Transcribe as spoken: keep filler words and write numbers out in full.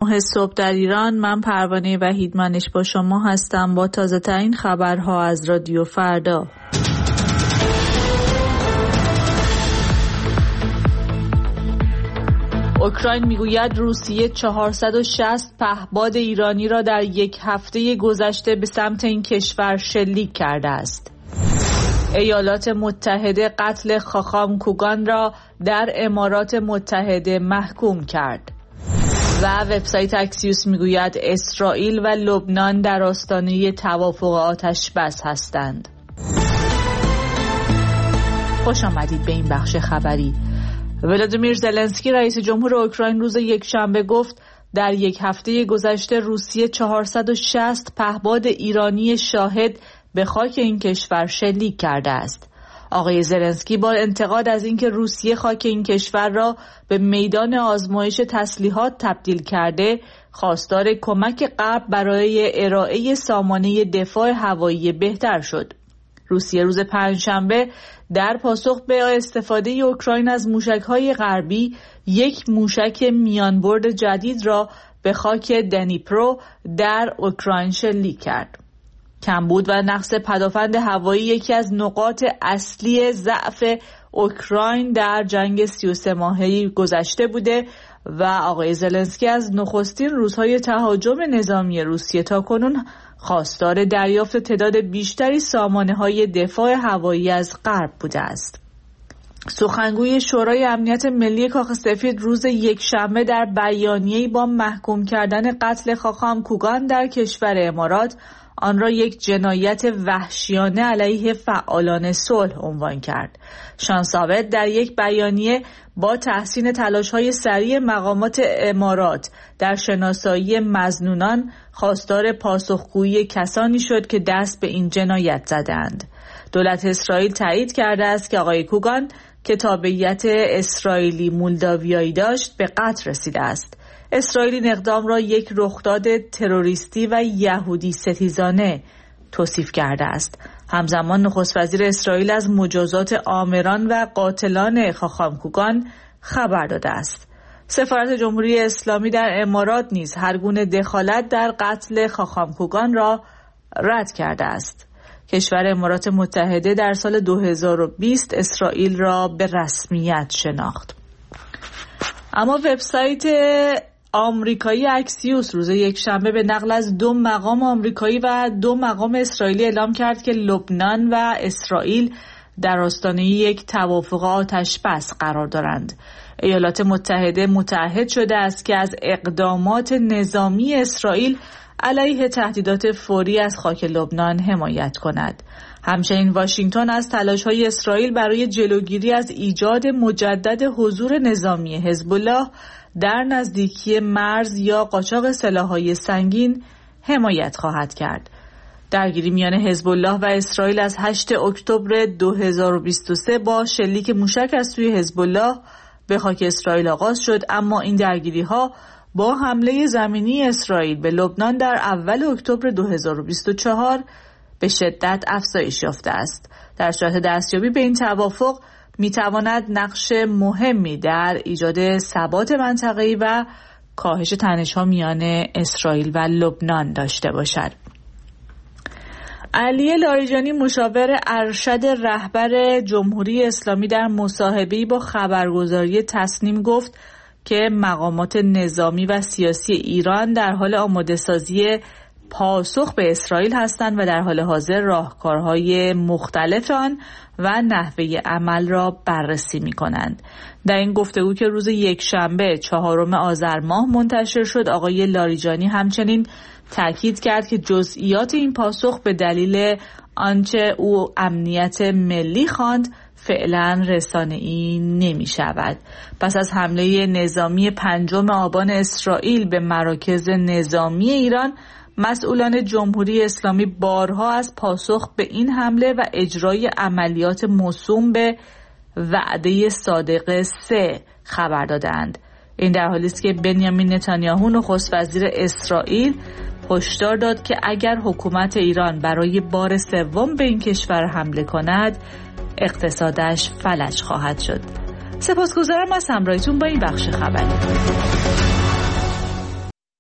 نه صبح در ایران. من پروانه وحیدمنش با شما هستم با تازه ترین خبرها از رادیو فردا. اوکراین میگوید روسیه چهارصد و شصت پهپاد ایرانی را در یک هفته گذشته به سمت این کشور شلیک کرده است. ایالات متحده قتل خاخام کوگان را در امارات متحده محکوم کرد. و وبسایت اکسیوس میگوید اسرائیل و لبنان در آستانه توافق آتش بس هستند. خوش آمدید به این بخش خبری. ولادیمیر زلنسکی رئیس جمهور اوکراین روز یکشنبه گفت در یک هفته گذشته روسیه چهارصد و شصت پهپاد ایرانی شاهد به خاک این کشور شلیک کرده است. آقای زلنسکی با انتقاد از اینکه روسیه خاک این کشور را به میدان آزمایش تسلیحات تبدیل کرده، خواستار کمک غرب برای ارائه سامانه دفاع هوایی بهتر شد. روسیه روز پنجشنبه در پاسخ به استفاده اوکراین از موشک‌های غربی یک موشک میانبرد جدید را به خاک دنیپرو در اوکراین شلیک کرد. کمبود و نقص پدافند هوایی یکی از نقاط اصلی ضعف اوکراین در جنگ سی و سه ماهه گذشته بوده و آقای زلنسکی از نخستین روزهای تهاجم نظامی روسیه تا کنون خواستار دریافت تعداد بیشتری سامانه‌های دفاع هوایی از غرب بوده است. سخنگوی شورای امنیت ملی کاخ سفید روز یکشنبه در بیانیه‌ای با محکوم کردن قتل خاخام کوگان در کشور امارات آن را یک جنایت وحشیانه علیه فعالان صلح عنوان کرد. شانساوت در یک بیانیه با تحسین تلاش‌های سریع مقامات امارات در شناسایی مظنونان خواستار پاسخگویی کسانی شد که دست به این جنایت زدند. دولت اسرائیل تایید کرده است که آقای کوگان که تابعیت اسرائیلی مولداویایی داشت به قتل رسیده است. اسرائیل این اقدام را یک رخداد تروریستی و یهودی ستیزانه توصیف کرده است. همزمان نخست وزیر اسرائیل از مجازات آمران و قاتلان خاخام کوگان خبر داده است. سفارت جمهوری اسلامی در امارات نیز هر گونه دخالت در قتل خاخام کوگان را رد کرده است. کشور امارات متحده در سال دو هزار و بیست اسرائیل را به رسمیت شناخت. اما وبسایت آمریکایی اکسیوس روز یکشنبه به نقل از دو مقام آمریکایی و دو مقام اسرائیلی اعلام کرد که لبنان و اسرائیل در آستانه یک توافق آتش بس قرار دارند. ایالات متحده متعهد شده است که از اقدامات نظامی اسرائیل علیه تهدیدات فوری از خاک لبنان حمایت کند. همچنین واشنگتن از تلاش‌های اسرائیل برای جلوگیری از ایجاد مجدد حضور نظامی حزب الله در نزدیکی مرز یا قاچاق سلاح‌های سنگین حمایت خواهد کرد. درگیری میان حزب الله و اسرائیل از هشتم اکتبر دو هزار و بیست و سه با شلیک موشک از سوی حزب الله به خاک اسرائیل آغاز شد، اما این درگیری‌ها با حمله زمینی اسرائیل به لبنان در اول اکتبر دو هزار و بیست و چهار به شدت افزایش یافته است. در صورت دستیابی به این توافق میتواند نقش مهمی در ایجاد ثبات منطقه‌ای و کاهش تنش‌ها میان اسرائیل و لبنان داشته باشد. علی لاریجانی مشاور ارشد رهبر جمهوری اسلامی در مصاحبه‌ای با خبرگزاری تسنیم گفت که مقامات نظامی و سیاسی ایران در حال آماده‌سازی پاسخ به اسرائیل هستند و در حال حاضر راهکارهای مختلف آن و نحوه عمل را بررسی می‌کنند. در این گفتگو که روز یکشنبه چهارم آذر ماه منتشر شد، آقای لاریجانی همچنین تاکید کرد که جزئیات این پاسخ به دلیل آنچه او امنیت ملی خواند فعلا رسانه‌ای نمی شود. پس از حمله نظامی پنجم آبان اسرائیل به مراکز نظامی ایران، مسئولان جمهوری اسلامی بارها از پاسخ به این حمله و اجرای عملیات موسوم به وعده صادق سه خبر دادند. این در حالی است که بنیامین نتانیاهو نخست وزیر اسرائیل هشدار داد که اگر حکومت ایران برای بار سوم به این کشور حمله کند، اقتصادش فلج خواهد شد. سپاسگزارم از همراهیتون با این بخش خبری.